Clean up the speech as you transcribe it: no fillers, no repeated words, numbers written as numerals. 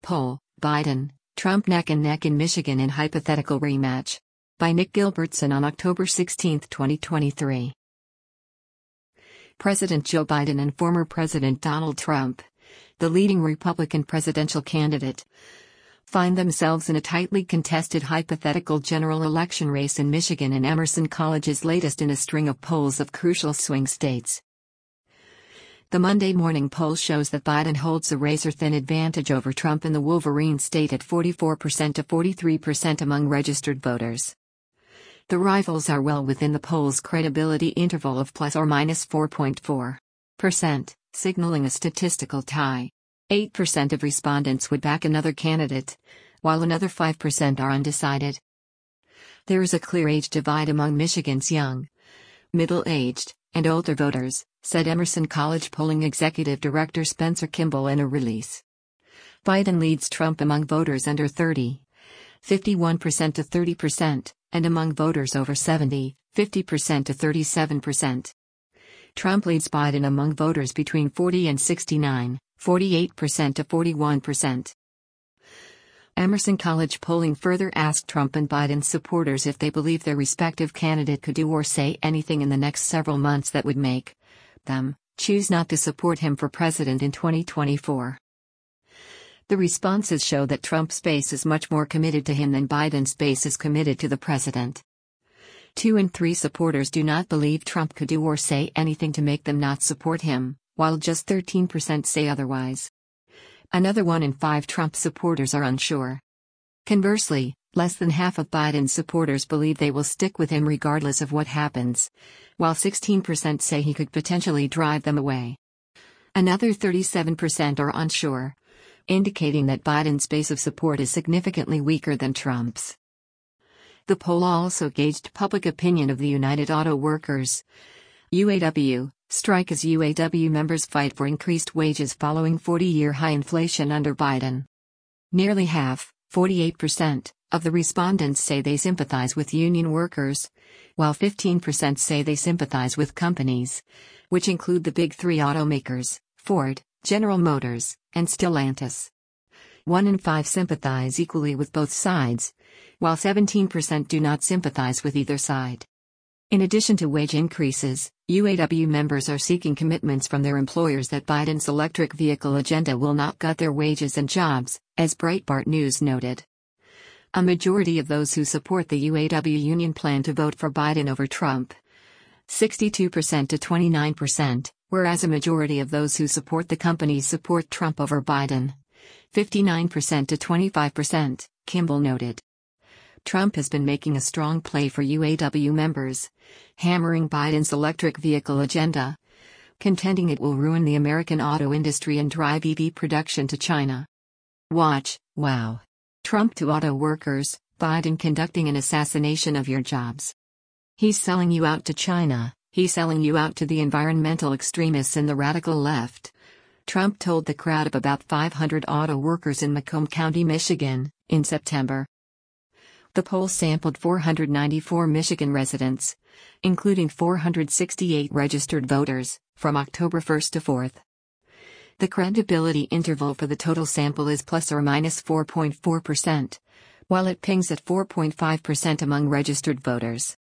Poll: Biden, Trump neck and neck in Michigan in hypothetical rematch. By Nick Gilbertson on October 16, 2023. President Joe Biden and former President Donald Trump, the leading Republican presidential candidate, find themselves in a tightly contested hypothetical general election race in Michigan, and Emerson College's latest in a string of polls of crucial swing states. The Monday morning poll shows that Biden holds a razor-thin advantage over Trump in the Wolverine state at 44% to 43% among registered voters. The rivals are well within the poll's credibility interval of plus or minus 4.4%, signaling a statistical tie. 8% of respondents would back another candidate, while another 5% are undecided. There is a clear age divide among Michigan's young, middle-aged, and older voters, said Emerson College polling executive director Spencer Kimball in a release. Biden leads Trump among voters under 30, 51% to 30%, and among voters over 70, 50% to 37%. Trump leads Biden among voters between 40 and 69, 48% to 41%. Emerson College polling further asked Trump and Biden's supporters if they believe their respective candidate could do or say anything in the next several months that would make them choose not to support him for president in 2024. The responses show that Trump's base is much more committed to him than Biden's base is committed to the president. 2 in 3 supporters do not believe Trump could do or say anything to make them not support him, while just 13% say otherwise. Another 1 in 5 Trump supporters are unsure. Conversely, less than half of Biden's supporters believe they will stick with him regardless of what happens, while 16% say he could potentially drive them away. Another 37% are unsure, indicating that Biden's base of support is significantly weaker than Trump's. The poll also gauged public opinion of the United Auto Workers (UAW) strike as UAW members fight for increased wages following 40-year high inflation under Biden. Nearly half, 48%, of the respondents say they sympathize with union workers, while 15% say they sympathize with companies, which include the big 3 automakers, Ford, General Motors, and Stellantis. 1 in 5 sympathize equally with both sides, while 17% do not sympathize with either side. In addition to wage increases, UAW members are seeking commitments from their employers that Biden's electric vehicle agenda will not gut their wages and jobs, as Breitbart News noted. A majority of those who support the UAW union plan to vote for Biden over Trump, 62% to 29%, whereas a majority of those who support the companies support Trump over Biden, 59% to 25%, Kimball noted. Trump has been making a strong play for UAW members, hammering Biden's electric vehicle agenda, contending it will ruin the American auto industry and drive EV production to China. Watch, wow. Trump to auto workers, Biden conducting an assassination of your jobs. He's selling you out to China, he's selling you out to the environmental extremists and the radical left, Trump told the crowd of about 500 auto workers in Macomb County, Michigan, in September. The poll sampled 494 Michigan residents, including 468 registered voters, from October 1 to 4. The credibility interval for the total sample is plus or minus 4.4%, while it pings at 4.5% among registered voters.